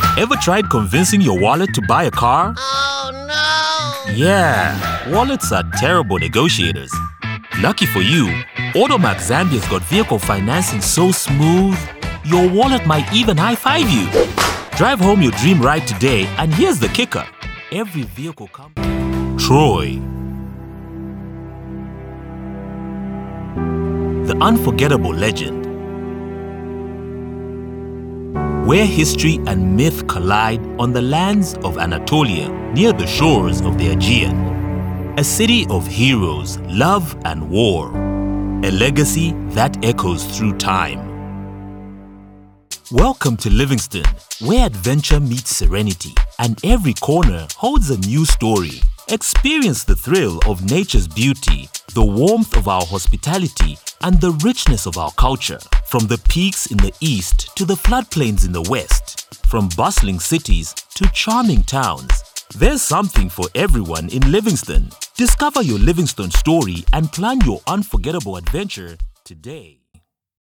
Ever tried convincing your wallet to buy a car? Oh no! Yeah, wallets are terrible negotiators. Lucky for you, Automac Zambia's got vehicle financing so smooth, your wallet might even high-five you. Drive home your dream ride today, and here's the kicker. Every vehicle comes... Troy. The unforgettable legend. Where history and myth collide on the lands of Anatolia near the shores of the Aegean. A city of heroes, love and war. A legacy that echoes through time. Welcome to Livingston, where adventure meets serenity and every corner holds a new story. Experience the thrill of nature's beauty, the warmth of our hospitality, and the richness of our culture. From the peaks in the east to the floodplains in the west, from bustling cities to charming towns, there's something for everyone in Livingston. Discover your Livingston story and plan your unforgettable adventure today.